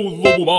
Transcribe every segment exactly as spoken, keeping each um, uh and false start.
o lobo mau.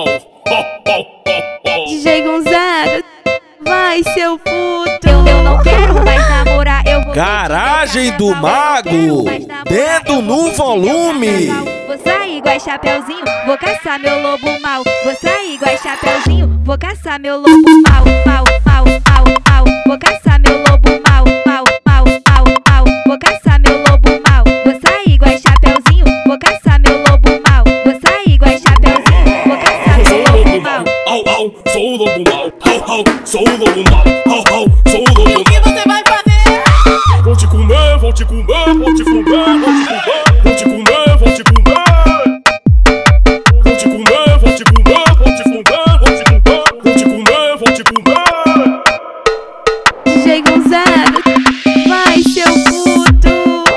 D J Gonzaga, vai seu puto. Eu, eu não quero mais namorar, eu vou Garagem do Mago, dedo no volume. Vou sair igual Chapeuzinho, vou caçar meu lobo mau. Vou sair igual Chapeuzinho, vou caçar meu lobo mau. Mau, mau, mau, mau. Vou caçar meu lobo mau. Mau, mau, mau, mau. Vou caçar meu lobo mau. Vou sair igual Chapeuzinho, vou caçar meu lobo mau. Vou sair igual Chapeuzinho, vou caçar meu lobo mau. Au, au, sou o lobo mau. Au, au, sou o lobo mau. Au, au, sou o lobo mau. E o que você vai fazer? Vou te comer, vou te comer, vou te comer, vou te comer, vou te comer, vou te comer. Vou te comer, vou te comer, vou te comer, vou te comer, vou te comer, vou te comer. D J Gonzaga, vai seu puto.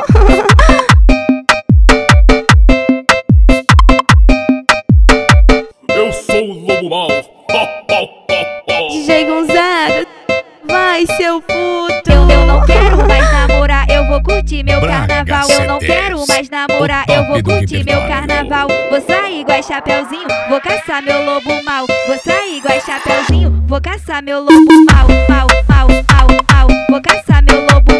Eu sou o lobo mau. D J Gonzaga, vai seu puto. Eu, eu não quero mais namorar, eu vou curtir meu Braga carnaval. Eu não C Ds, quero mais namorar, o eu vou top do curtir meu repertório. carnaval. Vou sair igual Chapeuzinho, vou caçar meu lobo mau. Vou sair igual Chapeuzinho, vou caçar meu lobo mau. Mau, mau, mau, mau. Vou caçar meu lobo